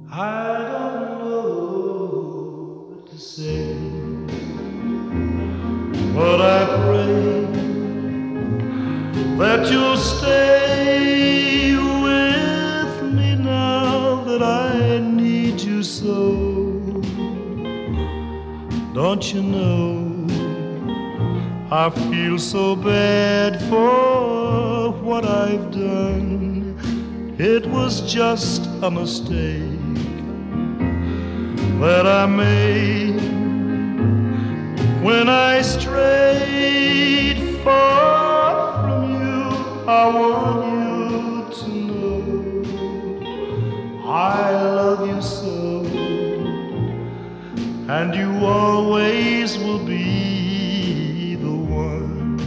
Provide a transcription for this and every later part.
I don't know what to say, but I pray that you'll stay with me now that I need you so. Don't you know I feel so bad for what I've done. It was just a mistake that I made when I strayed far from you. I want you to know I love you so, and you always will be the one.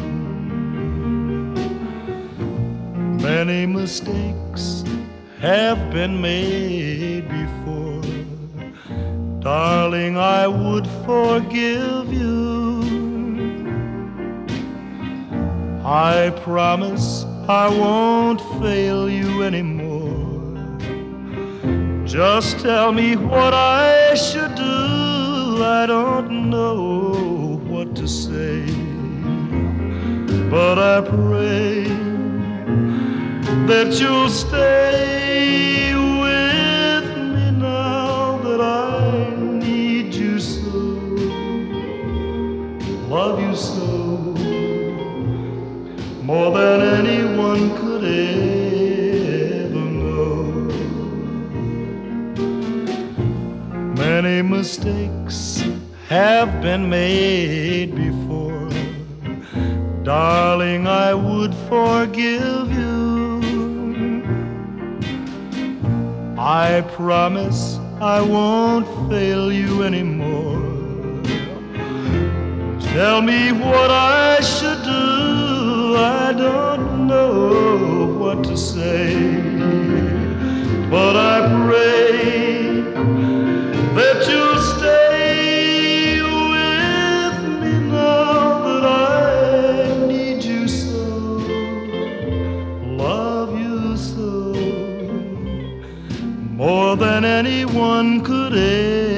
Many mistakes have been made before, darling, I would forgive you. I promise I won't fail you anymore. Just tell me what I should do. I don't know what to say, but I pray that you'll stay with me now that I need you so, love you so, more than anyone could ever know. Many mistakes have been made before, darling, I would forgive you. I promise I won't fail you anymore. Tell me what I should do. I don't know what to say, but I pray that you'll stay with me now that I need you so, love you so, more than anyone could ever